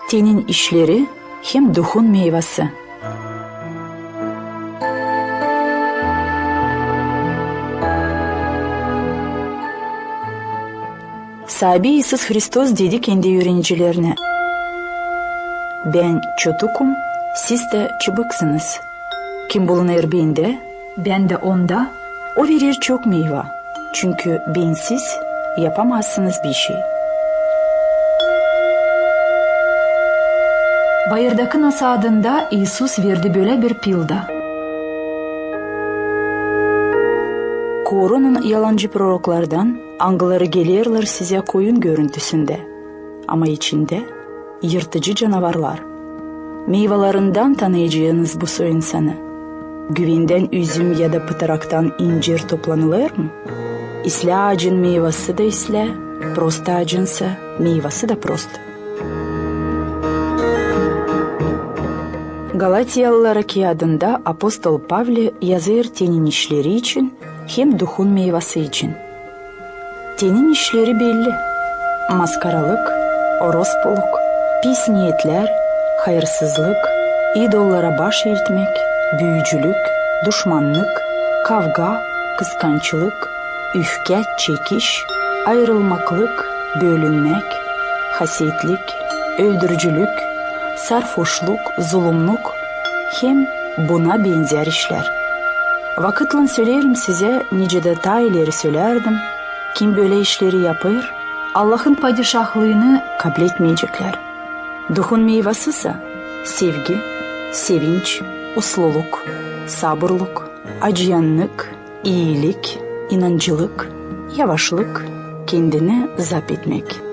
Tenin işleri hem duhun meyvası. Sahibi İsus Hristos dedi kendi öğrencilerine: "Ben çotukum, siz de çıbıksınız. Kim bulunur bende, ben de onda, o verir çok meyve. Çünkü bensiz yapamazsınız bir şey." Bayırdaki nasadında İsus verdi böyle bir pilda. Korunun yalancı proroklardan, angıları gelirler size koyun görüntüsünde. Ama içinde yırtıcı canavarlar. Meyvelerinden tanıyacağınız bu su insanı. Güvinden üzüm ya da pıtaraktan incir toplanılır mı? İsle ağacın meyvesi de isle, prost ağacınsa meyvesi de prost. Galatyalılara kağıdında Apostol Pavli yazır tenin işleri için hem duhun meyvesi için. Tenin işleri belli: maskaralık, orospuluk, pis niyetler, hayırsızlık, idollara baş eğitmek, büyücülük, düşmanlık, kavga, kıskançlık, öfke, çekiş, ayrılmaklık, bölünmek, hasetlik, öldürücülük, sarhoşluk, zulümlük, hem buna benzer işler. Vakitle söylerim size, nice detayları söylerdim. Kim böyle işleri yapar, Allah'ın padişahlığını kabul etmeyecekler. Duhun meyvesi ise sevgi, sevinç, usluluk, sabırlık, acıyanlık, iyilik, inancılık, yavaşlık, kendini zapt etmek.